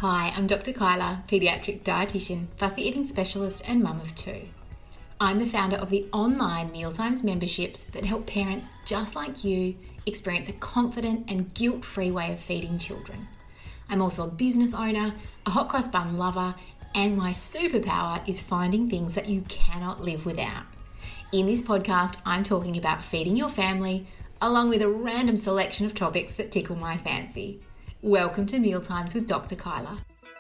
Hi, I'm Dr. Kyla, paediatric dietitian, fussy eating specialist and mum of two. I'm the founder of the online Mealtimes memberships that help parents just like you experience a confident and guilt-free way of feeding children. I'm also a business owner, a hot cross bun lover, and my superpower is finding things that you cannot live without. In this podcast, I'm talking about feeding your family, along with a random selection of topics that tickle my fancy. Welcome to Mealtimes with Dr. Kyla.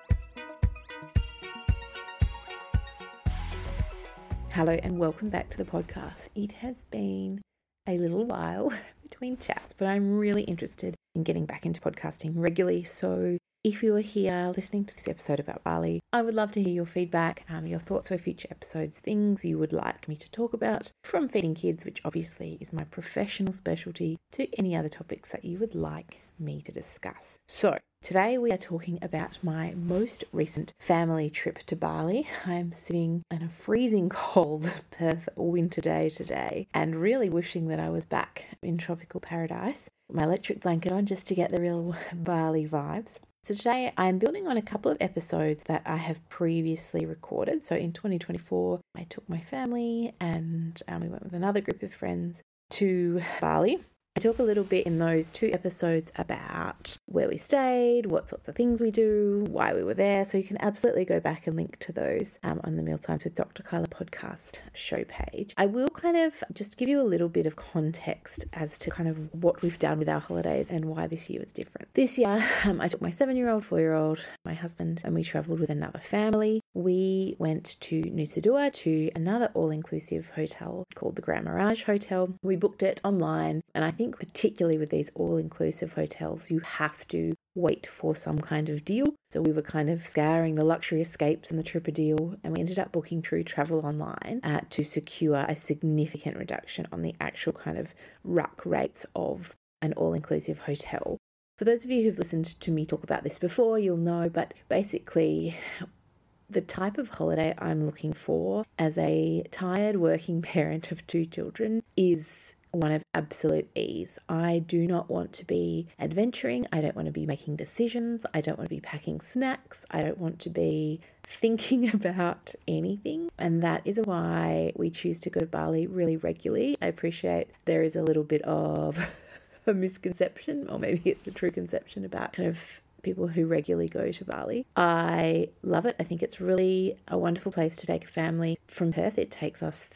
Hello and welcome back to the podcast. It has been a little while between chats, but I'm really interested in getting back into podcasting regularly. So if you are here listening to this episode about Bali, I would love to hear your feedback, your thoughts for future episodes, things you would like me to talk about, from feeding kids, which obviously is my professional specialty, to any other topics that you would like me to discuss. So today we are talking about my most recent family trip to Bali. I'm sitting in a freezing cold Perth winter day today and really wishing that I was back in tropical paradise. My electric blanket on just to get the real Bali vibes. So today I'm building on a couple of episodes that I have previously recorded. So in 2024, I took my family and we went with another group of friends to Bali. I talk a little bit in those two episodes about where we stayed, what sorts of things we do, why we were there. So you can absolutely go back and link to those on the Mealtimes with Dr. Kyla podcast show page. I will kind of just give you a little bit of context as to kind of what we've done with our holidays and why this year was different. This year, I took my 7-year-old, 4-year-old, my husband, and we travelled with another family. We went to Nusa Dua to another all-inclusive hotel called the Grand Mirage Hotel. We booked it online, and I think particularly with these all-inclusive hotels, you have to wait for some kind of deal. So we were kind of scouring the luxury escapes and the Tripper deal, and we ended up booking through Travel Online to secure a significant reduction on the actual kind of ruck rates of an all-inclusive hotel. For those of you who've listened to me talk about this before, you'll know, but basically the type of holiday I'm looking for as a tired working parent of 2 children is one of absolute ease. I do not want to be adventuring. I don't want to be making decisions. I don't want to be packing snacks. I don't want to be thinking about anything. And that is why we choose to go to Bali really regularly. I appreciate there is a little bit of a misconception, or maybe it's a true conception, about kind of people who regularly go to Bali. I love it. I think it's really a wonderful place to take a family. From Perth, it takes us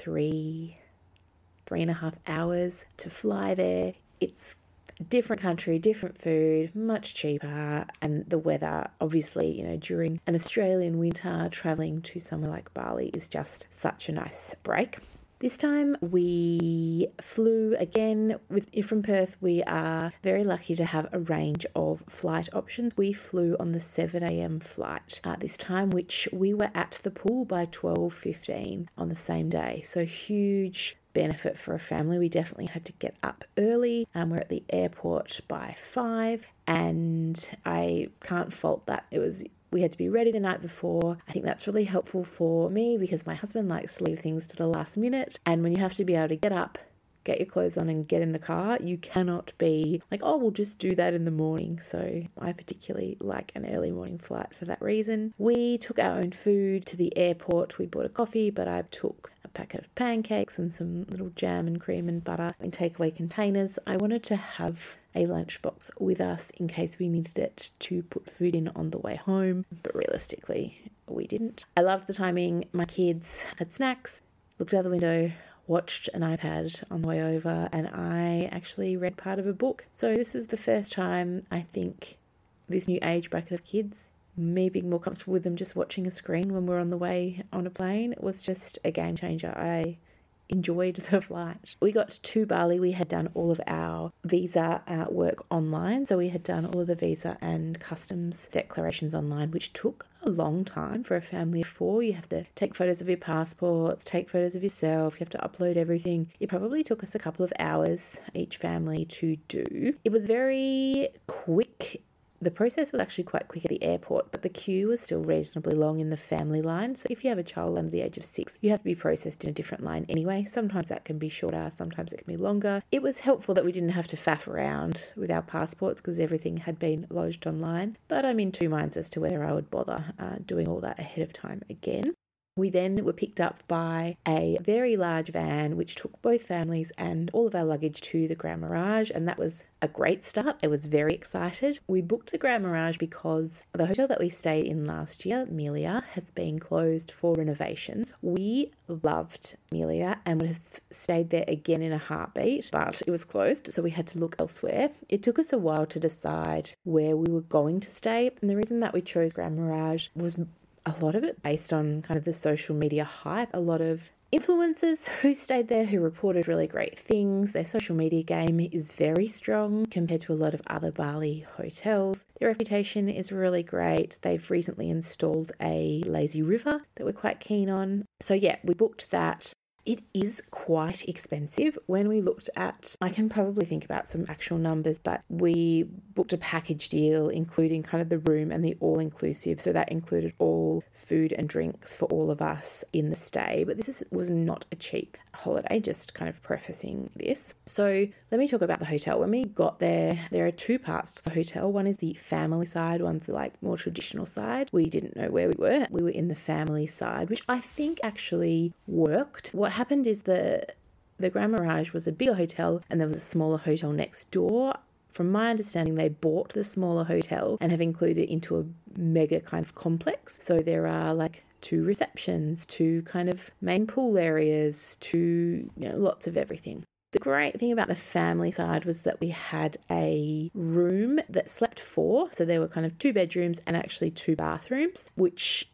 3.5 hours to fly there. It's a different country, different food, much cheaper, and the weather, obviously, during an Australian winter, traveling to somewhere like Bali is just such a nice break. This time we flew again from Perth. We are very lucky to have a range of flight options. We flew on the 7 a.m. flight this time, which we were at the pool by 12:15 on the same day. So huge benefit for a family. We definitely had to get up early. We're at the airport by 5, and I can't fault that. We had to be ready the night before. I think that's really helpful for me because my husband likes to leave things to the last minute. And when you have to be able to get up, get your clothes on and get in the car, you cannot be like, oh, we'll just do that in the morning. So I particularly like an early morning flight for that reason. We took our own food to the airport. We bought a coffee, but I took a packet of pancakes and some little jam and cream and butter in takeaway containers. I wanted to have a lunchbox with us in case we needed it to put food in on the way home, but realistically, we didn't. I loved the timing. My kids had snacks, looked out the window, watched an iPad on the way over, and I actually read part of a book. So this was the first time, I think, this new age bracket of kids, me being more comfortable with them just watching a screen when we're on the way on a plane, was just a game changer. I enjoyed the flight. We got to Bali. We had done all of our visa work online. So we had done all of the visa and customs declarations online, which took a long time for a family of 4. You have to take photos of your passports, take photos of yourself. You have to upload everything. It probably took us a couple of hours each family to do. It was very quick The process was actually quite quick at the airport, but the queue was still reasonably long in the family line. So if you have a child under the age of 6, you have to be processed in a different line anyway. Sometimes that can be shorter, sometimes it can be longer. It was helpful that we didn't have to faff around with our passports because everything had been lodged online. But I'm in two minds as to whether I would bother doing all that ahead of time again. We then were picked up by a very large van which took both families and all of our luggage to the Grand Mirage, and that was a great start. I was very excited. We booked the Grand Mirage because the hotel that we stayed in last year, Melia, has been closed for renovations. We loved Melia and would have stayed there again in a heartbeat, but it was closed, so we had to look elsewhere. It took us a while to decide where we were going to stay, and the reason that we chose Grand Mirage was a lot of it based on kind of the social media hype. A lot of influencers who stayed there who reported really great things. Their social media game is very strong compared to a lot of other Bali hotels. Their reputation is really great. They've recently installed a lazy river that we're quite keen on. So yeah, we booked that. It is quite expensive. When we looked at, I can probably think about some actual numbers, but we booked a package deal including kind of the room and the all-inclusive. So that included all food and drinks for all of us in the stay. But this was not a cheap holiday, just kind of prefacing this. So let me talk about the hotel. When we got there are two parts to the hotel. One is the family side, one's the like more traditional side. We didn't know where we were. We were in the family side, which I think actually worked. What happened is the Grand Mirage was a bigger hotel and there was a smaller hotel next door. From my understanding, they bought the smaller hotel and have included it into a mega kind of complex. So there are like 2 receptions, 2 kind of main pool areas, 2, lots of everything. The great thing about the family side was that we had a room that slept 4. So there were kind of 2 bedrooms and actually 2 bathrooms, which,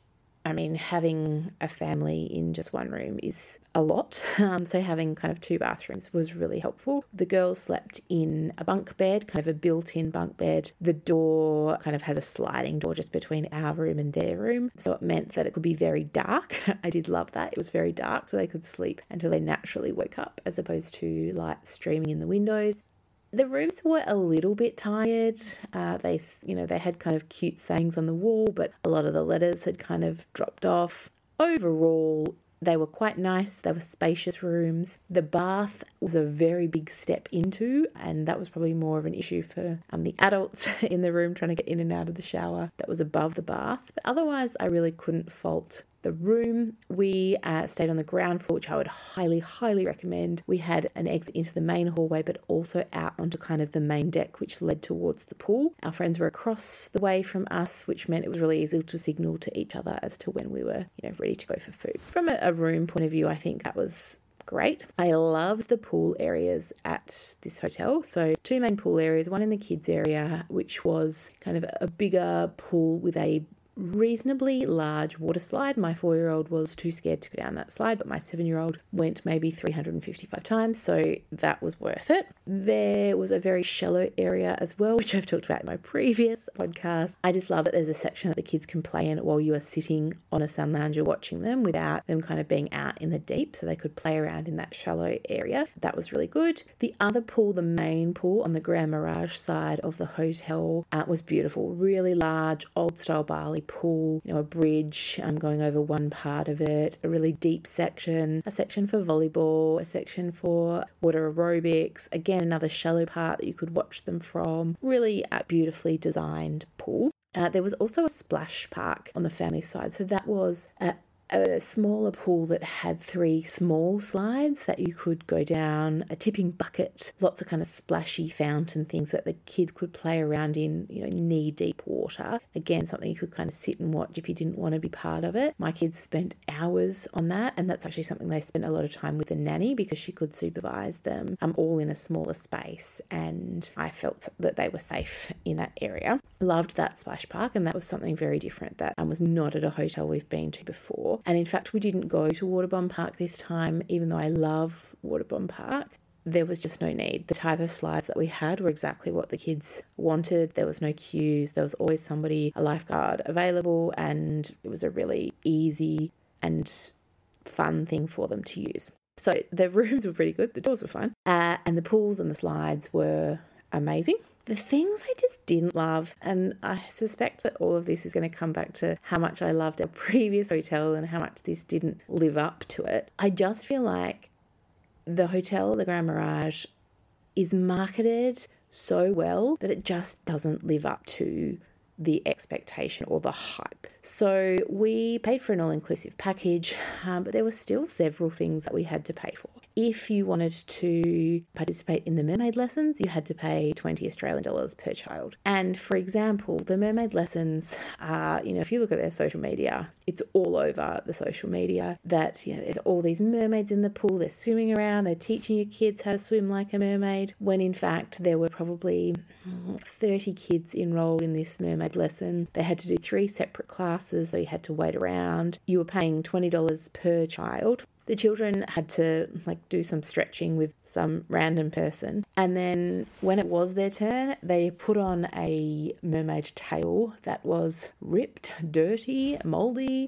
having a family in just one room is a lot. So having kind of 2 bathrooms was really helpful. The girls slept in a bunk bed, kind of a built-in bunk bed. The door kind of has a sliding door just between our room and their room. So it meant that it could be very dark. I did love that. It was very dark, so they could sleep until they naturally woke up as opposed to light streaming in the windows. The rooms were a little bit tired. They had kind of cute sayings on the wall, but a lot of the letters had kind of dropped off. Overall, they were quite nice. They were spacious rooms. The bath was a very big step into, and that was probably more of an issue for the adults in the room trying to get in and out of the shower that was above the bath. But otherwise, I really couldn't fault the room. We stayed on the ground floor, which I would highly, highly recommend. We had an exit into the main hallway, but also out onto kind of the main deck, which led towards the pool. Our friends were across the way from us, which meant it was really easy to signal to each other as to when we were, ready to go for food. From a room point of view, I think that was great. I loved the pool areas at this hotel. So 2 main pool areas, one in the kids area, which was kind of a bigger pool with a reasonably large water slide. My 4-year-old was too scared to go down that slide, but my 7-year-old went maybe 355 times, so that was worth it. There was a very shallow area as well, which I've talked about in my previous podcast. I just love that there's a section that the kids can play in while you are sitting on a sun lounger watching them without them kind of being out in the deep, so they could play around in that shallow area. That was really good. The other pool, the main pool on the Grand Mirage side of the hotel, was beautiful. Really large, old-style Bali pool, a bridge going over one part of it, a really deep section, a section for volleyball, a section for water aerobics, again another shallow part that you could watch them from. Really a beautifully designed pool. There was also a splash park on the family side, so that was a smaller pool that had 3 small slides that you could go down, a tipping bucket, lots of kind of splashy fountain things that the kids could play around in, knee-deep water. Again, something you could kind of sit and watch if you didn't want to be part of it. My kids spent hours on that, and that's actually something they spent a lot of time with the nanny because she could supervise them all in a smaller space, and I felt that they were safe in that area. Loved that splash park, and that was something very different that was not at a hotel we've been to before. And in fact, we didn't go to Waterbomb Park this time, even though I love Waterbomb Park. There was just no need. The type of slides that we had were exactly what the kids wanted. There was no queues. There was always somebody, a lifeguard available, and it was a really easy and fun thing for them to use. So the rooms were pretty good. The doors were fun. And the pools and the slides were amazing. The things I just didn't love, and I suspect that all of this is going to come back to how much I loved our previous hotel and how much this didn't live up to it. I just feel like the hotel, the Grand Mirage, is marketed so well that it just doesn't live up to the expectation or the hype. So we paid for an all-inclusive package, but there were still several things that we had to pay for. If you wanted to participate in the mermaid lessons, you had to pay 20 Australian dollars per child. And for example, the mermaid lessons are, if you look at their social media, it's all over the social media that, there's all these mermaids in the pool, they're swimming around, they're teaching your kids how to swim like a mermaid, when in fact there were probably 30 kids enrolled in this mermaid lesson. They had to do 3 separate classes, so you had to wait around. You were paying $20 per child. The children had to do some stretching with some random person. And then when it was their turn, they put on a mermaid tail that was ripped, dirty, moldy,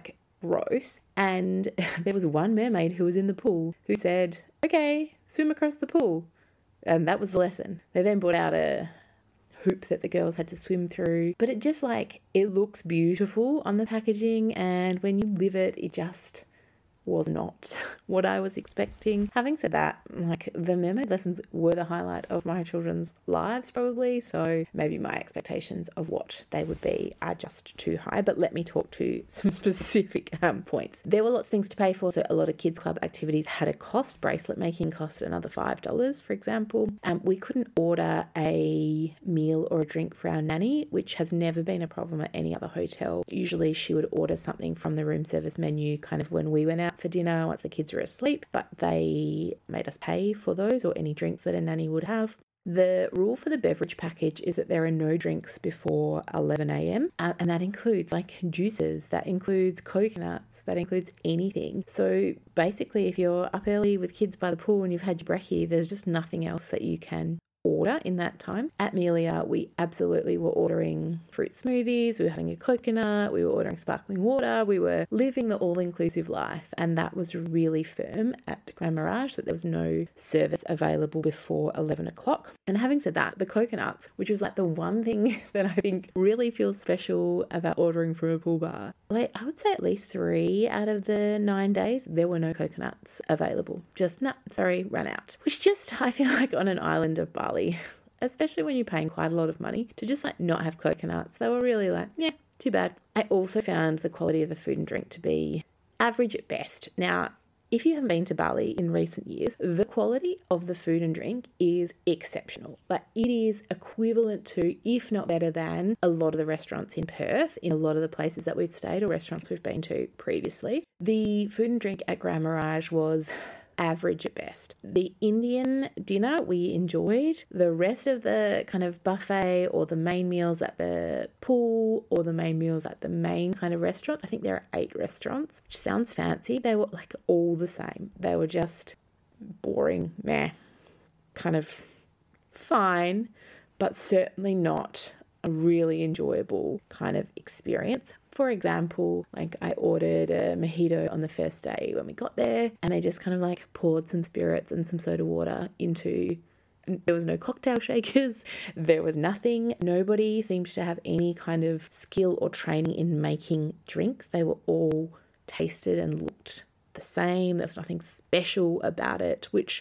gross. And there was one mermaid who was in the pool who said, "Okay, swim across the pool." And that was the lesson. They then brought out a hoop that the girls had to swim through. But it just it looks beautiful on the packaging, and when you live it, it just was not what I was expecting. Having said that, the mermaid lessons were the highlight of my children's lives probably, so maybe my expectations of what they would be are just too high. But let me talk to some specific points. There were lots of things to pay for, so a lot of kids club activities had a cost. Bracelet making cost another $5, for example. We couldn't order a meal or a drink for our nanny, which has never been a problem at any other hotel. Usually she would order something from the room service menu kind of when we went out for dinner once the kids were asleep, but they made us pay for those or any drinks that a nanny would have. The rule for the beverage package is that there are no drinks before 11 a.m. And that includes juices, that includes coconuts, that includes anything. So basically, if you're up early with kids by the pool and you've had your brekkie, there's just nothing else that you can order in that time. At Melia, we absolutely were ordering fruit smoothies, we were having a coconut, we were ordering sparkling water, we were living the all-inclusive life, and that was really firm at Grand Mirage that there was no service available before 11 o'clock. And having said that, the coconuts, which was the one thing that I think really feels special about ordering from a pool bar, I would say at least 3 out of the 9 days there were no coconuts available. Just ran out. Which just, I feel on an island of Bali, especially when you're paying quite a lot of money, to just not have coconuts, they were really too bad. I also found the quality of the food and drink to be average at best. Now, if you haven't been to Bali in recent years, the quality of the food and drink is exceptional. It is equivalent to, if not better than, a lot of the restaurants in Perth, in a lot of the places that we've stayed or restaurants we've been to previously. The food and drink at Grand Mirage was average at best. The Indian dinner we enjoyed. The rest of the kind of buffet or the main meals at the pool or the main meals at the main kind of restaurants, I think there are 8 restaurants, which sounds fancy. They were all the same. They were just boring, kind of fine, but certainly not a really enjoyable kind of experience. For example, I ordered a mojito on the first day when we got there, and they just kind of poured some spirits and some soda water into. There was no cocktail shakers. There was nothing. Nobody seemed to have any kind of skill or training in making drinks. They were all tasted and looked the same. There's nothing special about it, which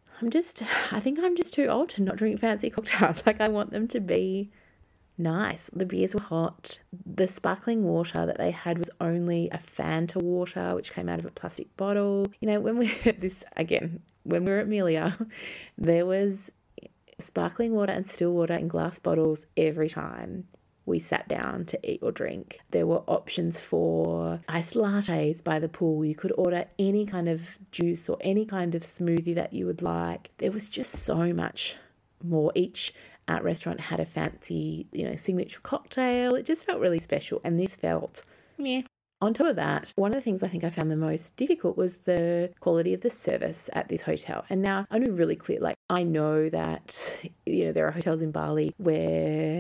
I think I'm just too old to not drink fancy cocktails. I want them to be nice. The beers were hot. The sparkling water that they had was only a Fanta water, which came out of a plastic bottle. When we were at Melia, there was sparkling water and still water in glass bottles every time we sat down to eat or drink. There were options for iced lattes by the pool. You could order any kind of juice or any kind of smoothie that you would like. There was just so much more. Each restaurant had a fancy, signature cocktail. It just felt really special, and this felt meh. On top of that, one of the things I think I found the most difficult was the quality of the service at this hotel. And now I'm really clear, I know that, there are hotels in Bali where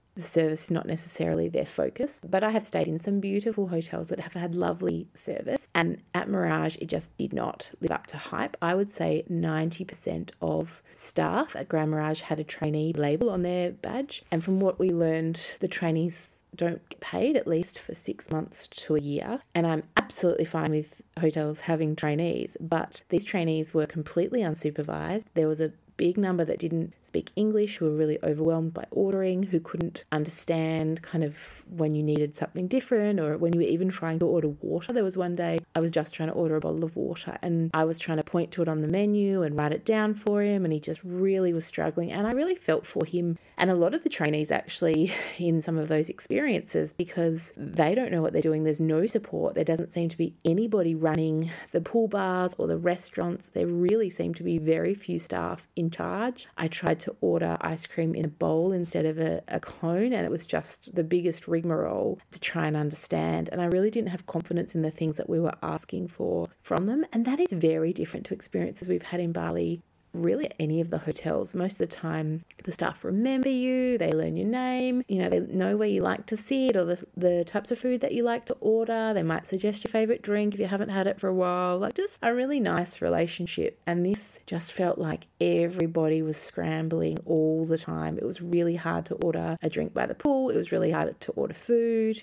the service is not necessarily their focus. But I have stayed in some beautiful hotels that have had lovely service, and at Mirage it just did not live up to hype. I would say 90% of staff at Grand Mirage had a trainee label on their badge, and from what we learned, the trainees don't get paid at least for 6 months to a year. And I'm absolutely fine with hotels having trainees, but these trainees were completely unsupervised. There was a big number that didn't speak English, who were really overwhelmed by ordering, who couldn't understand kind of when you needed something different or when you were even trying to order water. There was one day I was just trying to order a bottle of water and I was trying to point to it on the menu and write it down for him, and he just really was struggling, and I really felt for him and a lot of the trainees actually in some of those experiences, because they don't know what they're doing. There's no support. There doesn't seem to be anybody running the pool bars or the restaurants. There really seem to be very few staff in charge. I tried to order ice cream in a bowl instead of a cone, and it was just the biggest rigmarole to try and understand, and I really didn't have confidence in the things that we were asking for from them. And that is very different to experiences we've had in Bali, really at any of the hotels. Most of the time the staff remember you, they learn your name, they know where you like to sit or the types of food that you like to order. They might suggest your favourite drink if you haven't had it for a while. Like, just a really nice relationship. And this just felt like everybody was scrambling all the time. It was really hard to order a drink by the pool. It was really hard to order food.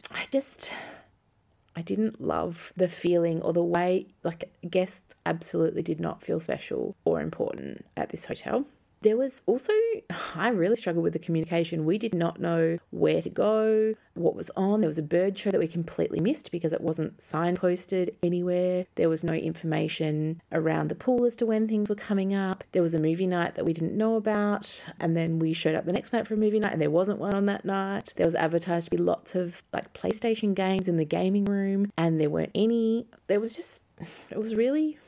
I didn't love the feeling or the way, guests absolutely did not feel special or important at this hotel. There was also, I really struggled with the communication. We did not know where to go, what was on. There was a bird show that we completely missed because it wasn't signposted anywhere. There was no information around the pool as to when things were coming up. There was a movie night that we didn't know about, and then we showed up the next night for a movie night and there wasn't one on that night. There was advertised to be lots of PlayStation games in the gaming room and there weren't any. It was really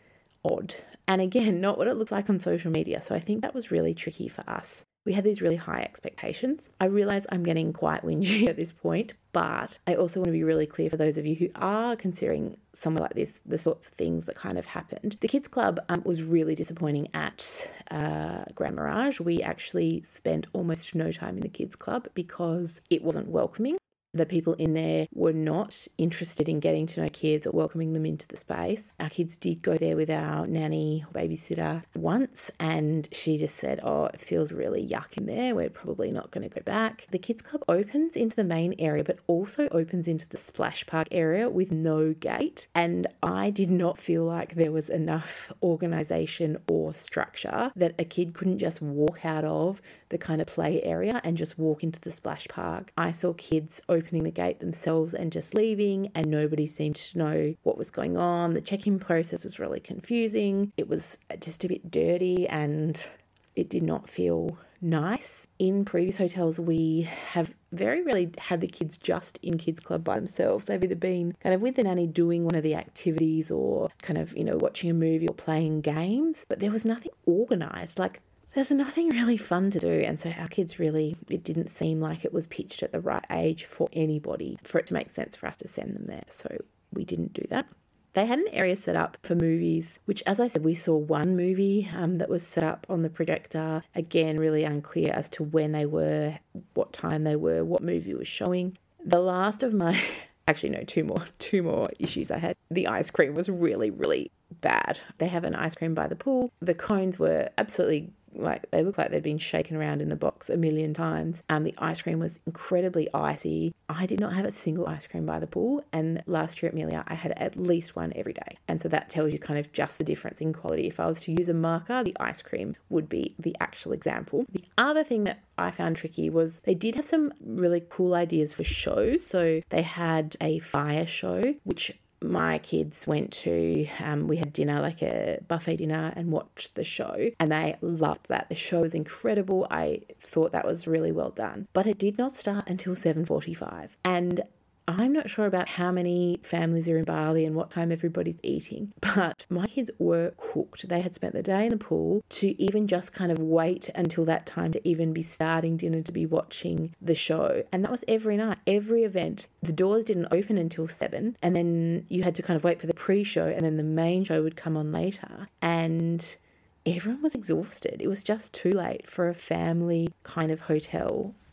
odd. And again, not what it looks like on social media. So I think that was really tricky for us. We had these really high expectations. I realise I'm getting quite whingy at this point, but I also want to be really clear for those of you who are considering somewhere like this, the sorts of things that kind of happened. The Kids Club was really disappointing at Grand Mirage. We actually spent almost no time in the Kids Club because it wasn't welcoming. The people in there were not interested in getting to know kids or welcoming them into the space. Our kids did go there with our nanny or babysitter once, and she just said, it feels really yuck in there. We're probably not going to go back. The Kids Club opens into the main area, but also opens into the splash park area with no gate. And I did not feel like there was enough organisation or structure that a kid couldn't just walk out of the kind of play area and just walk into the splash park. I saw kids opening the gate themselves and just leaving, and nobody seemed to know what was going on. The check-in process was really confusing. It was just a bit dirty and it did not feel nice. In previous hotels, we have very rarely had the kids just in Kids Club by themselves. They've either been kind of with the nanny doing one of the activities or kind of, watching a movie or playing games, but there was nothing organised. There's nothing really fun to do, and so our kids it didn't seem like it was pitched at the right age for anybody for it to make sense for us to send them there, so we didn't do that. They had an area set up for movies, which, as I said, we saw one movie that was set up on the projector. Again, really unclear as to when they were, what time they were, what movie was showing. The last of my... Actually, no, two more issues I had. The ice cream was really, really bad. They have an ice cream by the pool. The cones were absolutely... they look like they'd been shaken around in the box a million times. The ice cream was incredibly icy. I did not have a single ice cream by the pool, and last year at Melia I had at least one every day. And so that tells you kind of just the difference in quality. If I was to use a marker, the ice cream would be the actual example. The other thing that I found tricky was they did have some really cool ideas for shows. So they had a fire show, which my kids went to. We had dinner, like a buffet dinner, and watched the show, and they loved that. The show was incredible. I thought that was really well done, but it did not start until 7:45, and I'm not sure about how many families are in Bali and what time everybody's eating, but my kids were cooked. They had spent the day in the pool to even just kind of wait until that time to even be starting dinner, to be watching the show. And that was every night, every event. The doors didn't open until 7, and then you had to kind of wait for the pre-show, and then the main show would come on later. And everyone was exhausted. It was just too late for a family kind of hotel.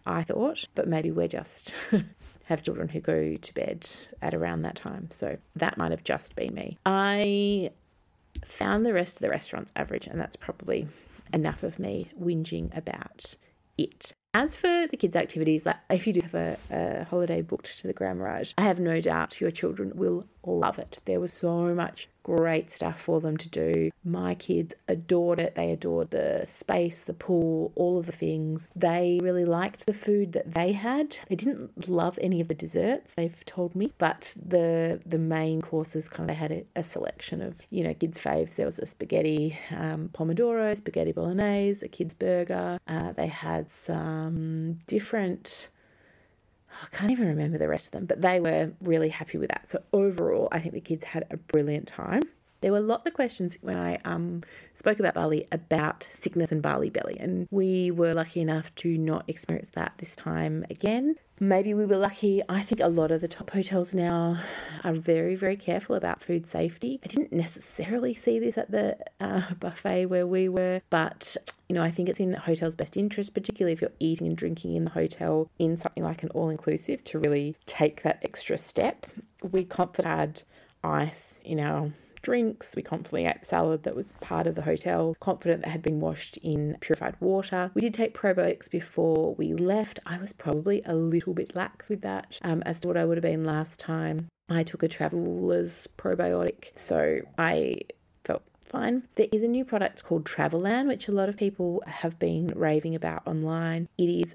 I thought, but maybe we're just have children who go to bed at around that time. So that might have just been me. I found the rest of the restaurants average, and that's probably enough of me whinging about it. As for the kids' activities, like if you do have a holiday booked to the Grand Mirage, I have no doubt your children will love it. There was so much great stuff for them to do. My kids adored it. They adored the space, the pool, all of the things. They really liked the food that they had. They didn't love any of the desserts, they've told me, but the main courses kind of had a selection of, kids' faves. There was a spaghetti pomodoro, spaghetti bolognese, a kids' burger. They had some different... I can't even remember the rest of them, but they were really happy with that. So overall, I think the kids had a brilliant time. There were lots of questions when I spoke about Bali about sickness and Bali belly, and we were lucky enough to not experience that this time again. Maybe we were lucky. I think a lot of the top hotels now are very, very careful about food safety. I didn't necessarily see this at the buffet where we were, but I think it's in hotels' best interest, particularly if you're eating and drinking in the hotel in something like an all-inclusive, to really take that extra step. We confidently had ice in our drinks. We confidently ate salad that was part of the hotel, confident that had been washed in purified water. We did take probiotics before we left. I was probably a little bit lax with that as to what I would have been last time. I took a traveller's probiotic, so I felt fine. There is a new product called Travelan, which a lot of people have been raving about online. It is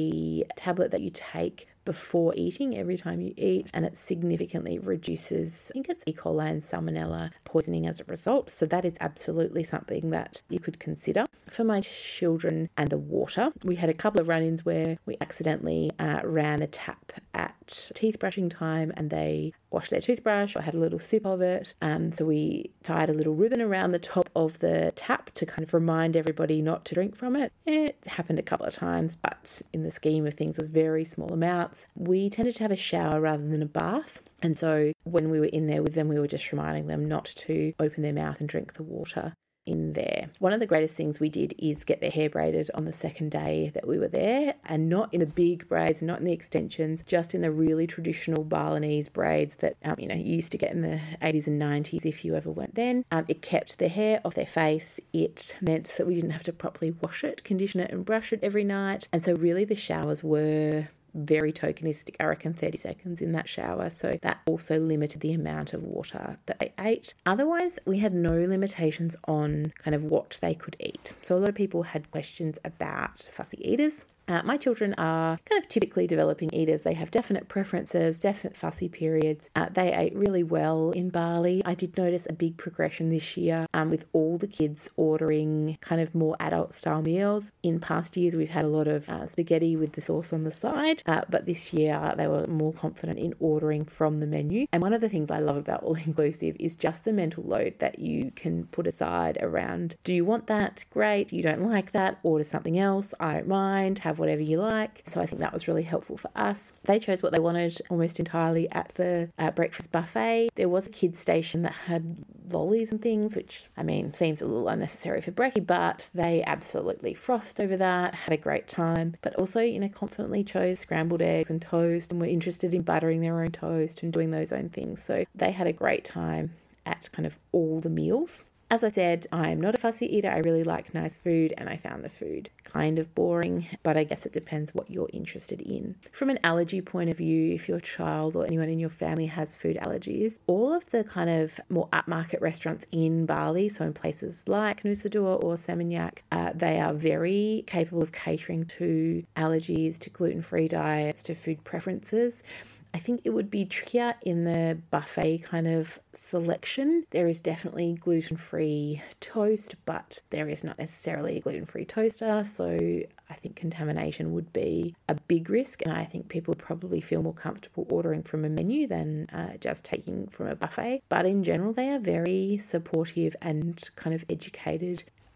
a tablet that you take before eating every time you eat, and it significantly reduces, I think it's E. coli and salmonella poisoning as a result. So that is absolutely something that you could consider. For my children and the water, we had a couple of run-ins where we accidentally ran the tap at teeth brushing time and they washed their toothbrush or had a little sip of it. So we tied a little ribbon around the top of the tap to kind of remind everybody not to drink from it. It happened a couple of times, but in the scheme of things was very small amounts. We tended to have a shower rather than a bath. And so when we were in there with them, we were just reminding them not to open their mouth and drink the water in there. One of the greatest things we did is get their hair braided on the second day that we were there, and not in the big braids, not in the extensions, just in the really traditional Balinese braids that you used to get in the 80s and 90s if you ever went then. It kept their hair off their face. It meant that we didn't have to properly wash it, condition it and brush it every night. And so really the showers were very tokenistic. I reckon 30 seconds in that shower. So that also limited the amount of water that they ate. Otherwise, we had no limitations on kind of what they could eat. So a lot of people had questions about fussy eaters. My children are kind of typically developing eaters. They have definite preferences, definite fussy periods. They ate really well in Bali. I did notice a big progression this year with all the kids ordering kind of more adult style meals. In past years, we've had a lot of spaghetti with the sauce on the side, but this year they were more confident in ordering from the menu. And one of the things I love about All Inclusive is just the mental load that you can put aside around, do you want that? Great. You don't like that? Order something else. I don't mind. Have whatever you like. So I think that was really helpful for us. They chose what they wanted almost entirely at the breakfast buffet. There was a kids station that had lollies and things, which seems a little unnecessary for brekkie, but they absolutely frothed over that, had a great time, but also confidently chose scrambled eggs and toast and were interested in buttering their own toast and doing those own things. So they had a great time at kind of all the meals. As I said, I'm not a fussy eater. I really like nice food, and I found the food kind of boring, but I guess it depends what you're interested in. From an allergy point of view, if your child or anyone in your family has food allergies, all of the kind of more upmarket restaurants in Bali, so in places like Nusa Dua or Seminyak, they are very capable of catering to allergies, to gluten-free diets, to food preferences. I think it would be trickier in the buffet kind of selection. There is definitely gluten-free toast, but there is not necessarily a gluten-free toaster. So I think contamination would be a big risk. And I think people would probably feel more comfortable ordering from a menu than just taking from a buffet. But in general, they are very supportive and kind of educated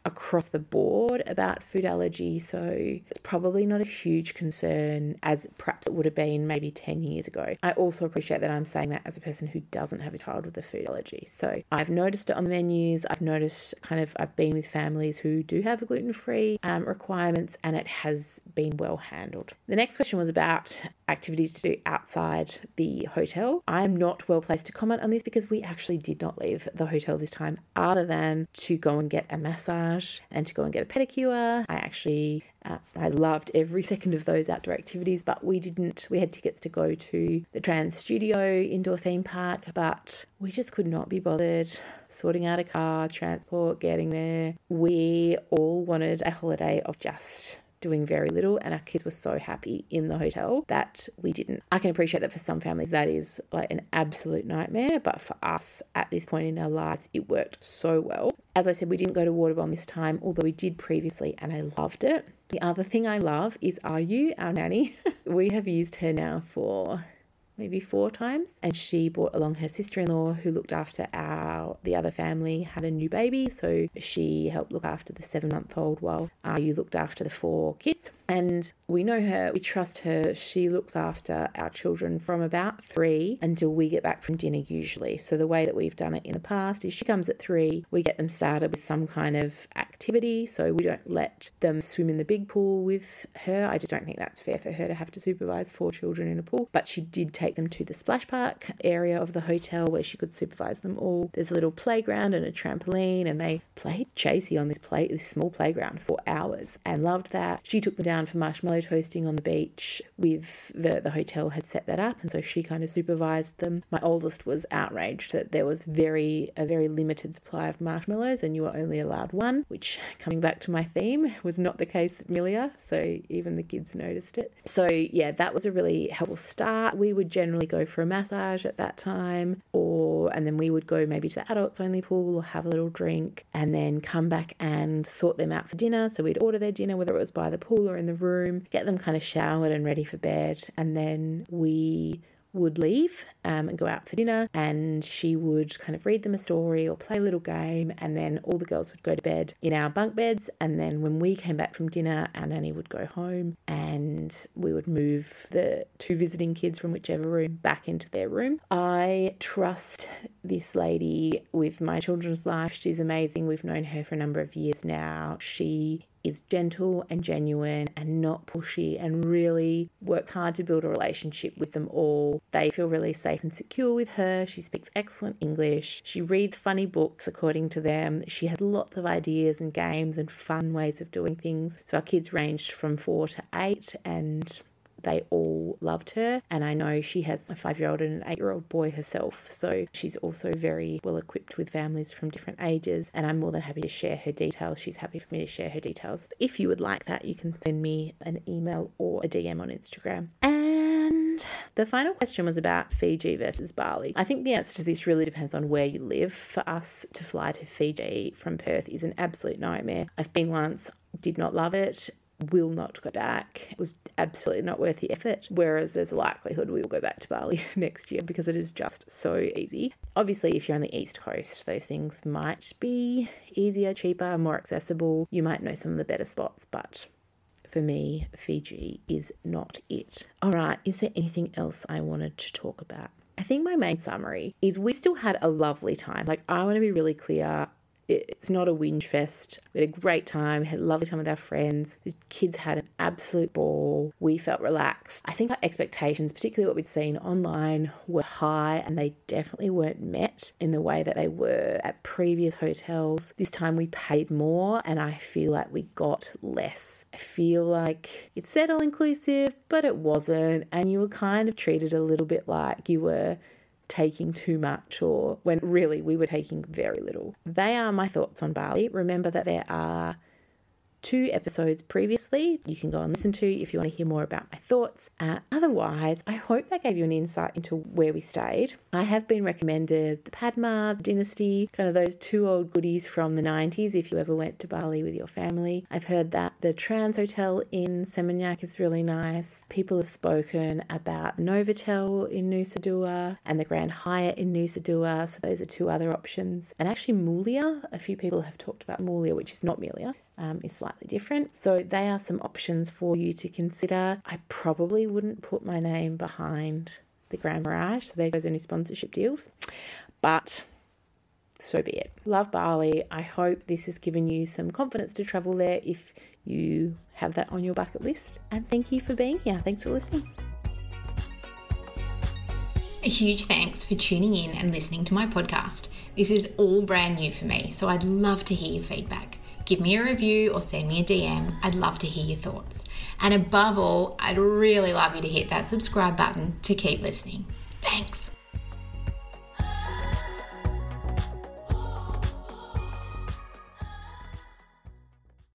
across the board about food allergy, so it's probably not a huge concern as perhaps it would have been maybe 10 years ago. I also appreciate that I'm saying that as a person who doesn't have a child with a food allergy. So I've noticed it on the menus. I've noticed I've been with families who do have gluten-free requirements, and it has been well handled. The next question was about activities to do outside the hotel. I'm not well placed to comment on this because we actually did not leave the hotel this time other than to go and get a massage and to go and get a pedicure. I loved every second of those outdoor activities, but we had tickets to go to the Trans Studio indoor theme park, but we just could not be bothered sorting out a car, transport, getting there. We all wanted a holiday of just doing very little, and our kids were so happy in the hotel that we didn't. I can appreciate that for some families that is like an absolute nightmare, but for us at this point in our lives, it worked so well. As I said, we didn't go to Waterbomb this time, although we did previously, and I loved it. The other thing I love is Ayu, our nanny. We have used her now for maybe 4 times, and she brought along her sister-in-law who looked after the other family had a new baby, so she helped look after the 7-month-old while Ayu looked after the 4 kids. And we know her, we trust her. She looks after our children from about 3 until we get back from dinner usually. So the way that we've done it in the past is she comes at 3, we get them started with some kind of activity, so we don't let them swim in the big pool with her. I just don't think that's fair for her to have to supervise 4 children in a pool, but she did take them to the splash park area of the hotel where she could supervise them all. There's a little playground and a trampoline, and they played chasey on this small playground for hours and loved that. She took them down for marshmallow toasting on the beach with the hotel had set that up, and so she kind of supervised them. My oldest was outraged that there was a very limited supply of marshmallows and you were only allowed 1, which, coming back to my theme, was not the case at Milia, so even the kids noticed it. So yeah, that was a really helpful start. We would generally go for a massage at that time, and then we would go maybe to the adults only pool or have a little drink and then come back and sort them out for dinner. So we'd order their dinner, whether it was by the pool or in the room, get them kind of showered and ready for bed, and then we would leave and go out for dinner, and she would kind of read them a story or play a little game, and then all the girls would go to bed in our bunk beds, and then when we came back from dinner, our nanny would go home and we would move the 2 visiting kids from whichever room back into their room. I trust this lady with my children's life. She's amazing. We've known her for a number of years now. She is gentle and genuine and not pushy and really works hard to build a relationship with them all. They feel really safe and secure with her. She speaks excellent English. She reads funny books according to them. She has lots of ideas and games and fun ways of doing things. So our kids ranged from 4 to 8 and they all loved her, and I know she has a 5-year-old and an 8-year-old boy herself, so she's also very well equipped with families from different ages, and I'm more than happy to share her details. She's happy for me to share her details. If you would like that, you can send me an email or a DM on Instagram. And the final question was about Fiji versus Bali. I think the answer to this really depends on where you live. For us to fly to Fiji from Perth is an absolute nightmare. I've been once, did not love it. Will not go back. It was absolutely not worth the effort, whereas there's a likelihood we will go back to Bali next year because it is just so easy. Obviously, if you're on the East Coast, those things might be easier, cheaper, more accessible. You might know some of the better spots, but for me, Fiji is not it. All right, is there anything else I wanted to talk about? I think my main summary is we still had a lovely time. Like, I want to be really clear. It's not a whinge fest. We had a great time, had a lovely time with our friends. The kids had an absolute ball. We felt relaxed. I think our expectations, particularly what we'd seen online, were high, and they definitely weren't met in the way that they were at previous hotels. This time we paid more and I feel like we got less. I feel like it said all inclusive, but it wasn't, and you were kind of treated a little bit like you were taking too much, or when really we were taking very little. They are my thoughts on Bali. Remember that there are 2 episodes previously you can go and listen to if you want to hear more about my thoughts. Otherwise, I hope that gave you an insight into where we stayed. I have been recommended the Padma, the Dynasty, kind of those 2 old goodies from the 90s if you ever went to Bali with your family. I've heard that the Trans Hotel in Seminyak is really nice. People have spoken about Novotel in Nusa Dua and the Grand Hyatt in Nusa Dua, so those are 2 other options. And actually Mulia, a few people have talked about Mulia, which is not Melia. Is slightly different. So they are some options for you to consider. I probably wouldn't put my name behind the Grand Mirage, so there goes any sponsorship deals. But so be it. Love Bali. I hope this has given you some confidence to travel there if you have that on your bucket list. And thank you for being here. Thanks for listening. A huge thanks for tuning in and listening to my podcast. This is all brand new for me, so I'd love to hear your feedback. Give me a review or send me a DM. I'd love to hear your thoughts. And above all, I'd really love you to hit that subscribe button to keep listening. Thanks.